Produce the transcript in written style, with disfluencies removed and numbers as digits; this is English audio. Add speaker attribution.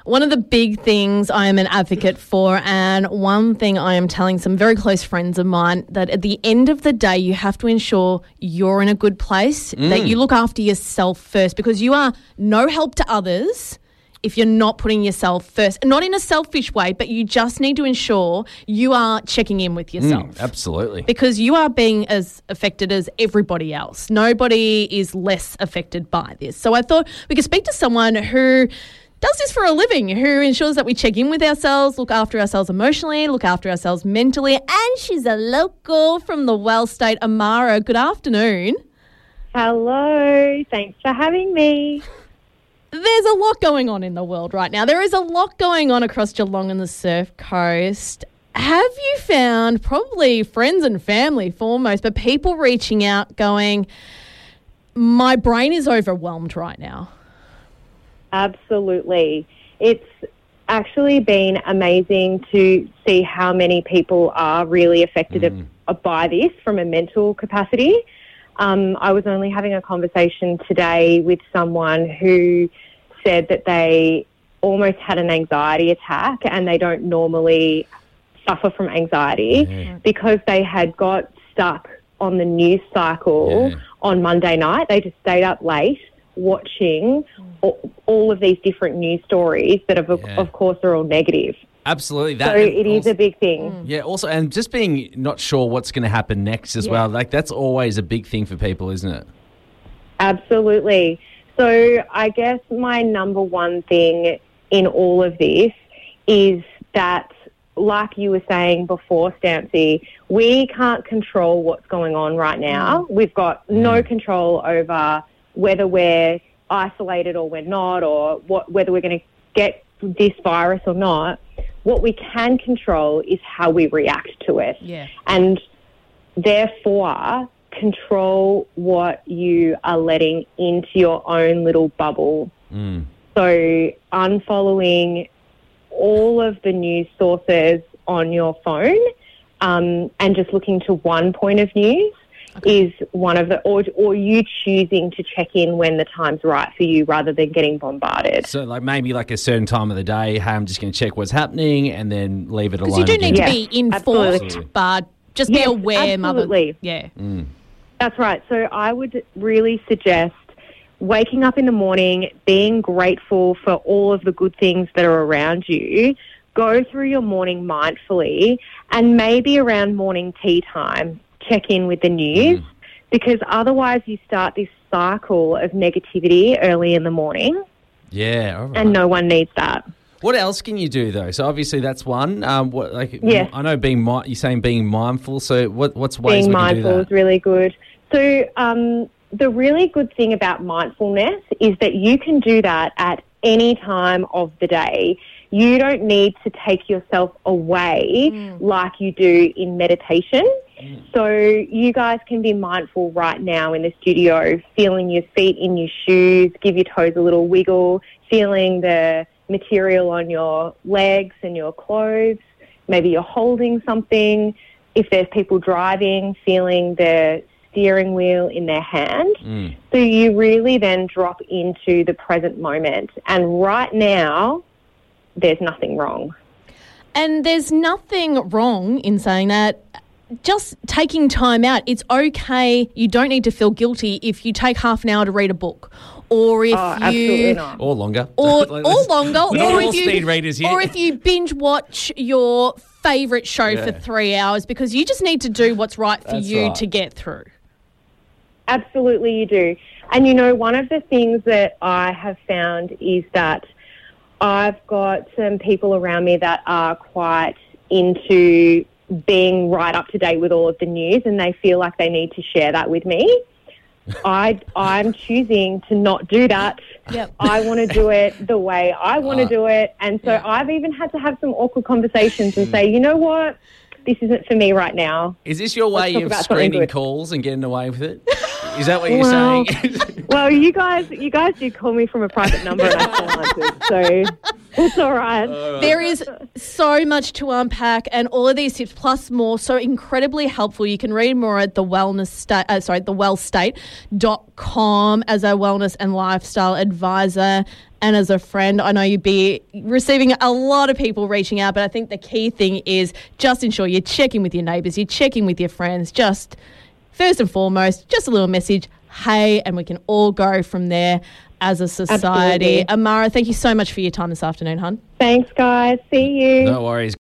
Speaker 1: One of the big things I am an advocate for, and one thing I am telling some very close friends of mine, that at the end of the day, you have to ensure you're in a good place, that you look after yourself first, because you are no help to others if you're not putting yourself first. Not in a selfish way, but you just need to ensure you are checking in with yourself.
Speaker 2: Absolutely.
Speaker 1: Because you are being as affected as everybody else. Nobody is less affected by this. So I thought we could speak to someone who does this for a living, who ensures that we check in with ourselves, look after ourselves emotionally, look after ourselves mentally. And she's a local from the Well State. Amara, good afternoon.
Speaker 3: Hello. Thanks for having me.
Speaker 1: There's a lot going on in the world right now. There is a lot going on across Geelong and the Surf Coast. Have you found, probably friends and family foremost, but people reaching out going, my brain is overwhelmed right now?
Speaker 3: Absolutely. It's actually been amazing to see how many people are really affected by this from a mental capacity. I was only having a conversation today with someone who said that they almost had an anxiety attack, and they don't normally suffer from anxiety because they had got stuck on the news cycle on Monday night. They just stayed up late watching all of these different news stories that, of course, are all negative.
Speaker 2: Absolutely.
Speaker 3: So it is a big thing.
Speaker 2: Yeah, also, and just being not sure what's going to happen next as well. Like, that's always a big thing for people, isn't it?
Speaker 3: Absolutely. So I guess my number one thing in all of this is that, like you were saying before, Stampsy, we can't control what's going on right now. We've got no control over whether we're isolated or we're not, or whether we're going to get this virus or not. What we can control is how we react to it. Yeah. And therefore, control what you are letting into your own little bubble. So unfollowing all of the news sources on your phone and just looking to one point of news is one of the, or you choosing to check in when the time's right for you rather than getting bombarded.
Speaker 2: So like maybe like a certain time of the day, hey, I'm just going to check what's happening and then leave it alone.
Speaker 1: Because you do need to be informed,
Speaker 3: absolutely.
Speaker 1: But just be aware,
Speaker 3: absolutely.
Speaker 1: Mother. Yeah.
Speaker 3: That's right. So I would really suggest waking up in the morning, being grateful for all of the good things that are around you. Go through your morning mindfully, and maybe around morning tea time, check in with the news, because otherwise you start this cycle of negativity early in the morning.
Speaker 2: Yeah, all right.
Speaker 3: And no one needs that.
Speaker 2: What else can you do though? So obviously that's one. I know you're saying being mindful. So what's ways
Speaker 3: being
Speaker 2: we can do
Speaker 3: mindful
Speaker 2: that?
Speaker 3: is really good. So the really good thing about mindfulness is that you can do that at any time of the day. You don't need to take yourself away like you do in meditation. So you guys can be mindful right now in the studio, feeling your feet in your shoes, give your toes a little wiggle, feeling the material on your legs and your clothes. Maybe you're holding something. If there's people driving, feeling the steering wheel in their hand. So you really then drop into the present moment. And right now, there's nothing wrong.
Speaker 1: And there's nothing wrong in saying that. Just taking time out, it's okay. You don't need to feel guilty if you take half an hour to read a book, or if
Speaker 3: absolutely not.
Speaker 2: Or longer.
Speaker 1: Or longer.
Speaker 2: We're not all speed readers here.
Speaker 1: Or if you binge watch your favourite show for 3 hours, because you just need to do what's right for you to get through.
Speaker 3: Absolutely you do. And, you know, one of the things that I have found is that I've got some people around me that are quite into being right up to date with all of the news, and they feel like they need to share that with me. I'm choosing to not do that.
Speaker 1: Yep.
Speaker 3: I want to do it the way I want to do it. And so I've even had to have some awkward conversations and say, you know what? This isn't for me right now.
Speaker 2: Is this your way of screening calls and getting away with it? Is that what you're saying?
Speaker 3: Well, you guys do call me from a private number and I still answered, so it's all right.
Speaker 1: There is so much to unpack, and all of these tips plus more, so incredibly helpful. You can read more at thewellstate.com as a wellness and lifestyle advisor. and as a friend. I know you'd be receiving a lot of people reaching out, but I think the key thing is just ensure you're checking with your neighbours, you're checking with your friends. Just first and foremost, just a little message, hey, and we can all go from there as a society.
Speaker 3: Absolutely.
Speaker 1: Amara, thank you so much for your time this afternoon, hon.
Speaker 3: Thanks, guys. See you.
Speaker 2: No worries.